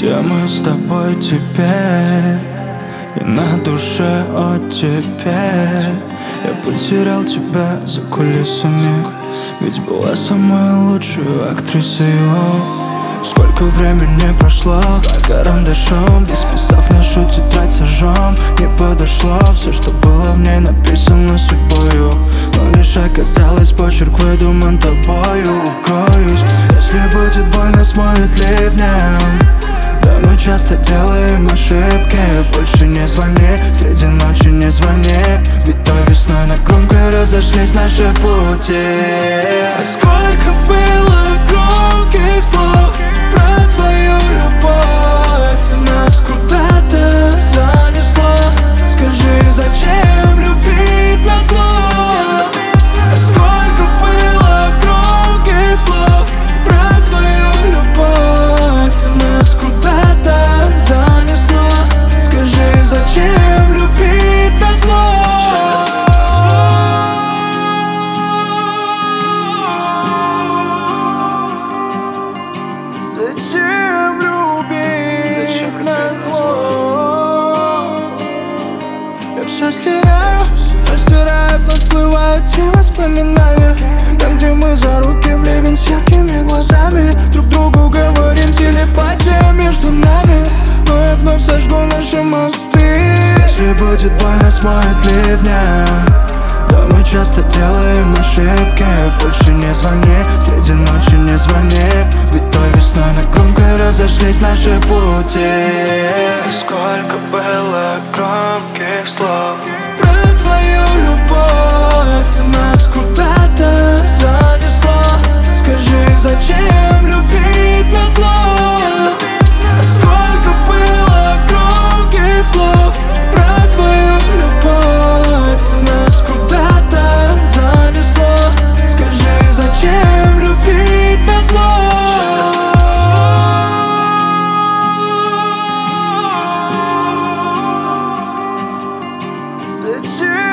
Где мы с тобой теперь? И на душе оттепель. Я потерял тебя за кулисами, ведь была самой лучшей актрисой. Сколько времени прошло, карандашом исписав нашу тетрадь сожжем. Не подошло все, что было в ней написано судьбою, но лишь оказалось почерк выдуман тобою. Укроюсь, если будет больно, смоет ливнем. Да, мы часто делаем ошибки. Больше не звони, среди ночи не звони, ведь той весной на громкой разошлись наши пути. А сколько было громких слов про твою любовь, и нас куда-то занесло. Скажи, зачем любить назло? А сколько было громких слов про твою любовь, и нас куда-то занесло. Скажи, зачем любить назло? Зачем любить назло? Я все стираю, но стираю, но всплывают те воспоминания. Там, где мы за руки в ливень с яркими глазами, друг другу говорим, телепатия между нами. Но я вновь сожгу наши мосты. Если будет больно, смоет ливнем. Да, мы часто делаем ошибки. Больше не звони, среди ночи не звони, ведь той весной на громкой разошлись наши пути. Сколько было громких слов про твою любовь, и нас куда-то занесло. Скажи, зачем любить назло? А сколько было громких слов про твою любовь, и нас куда-то занесло. Скажи, зачем любить назло? Зачем?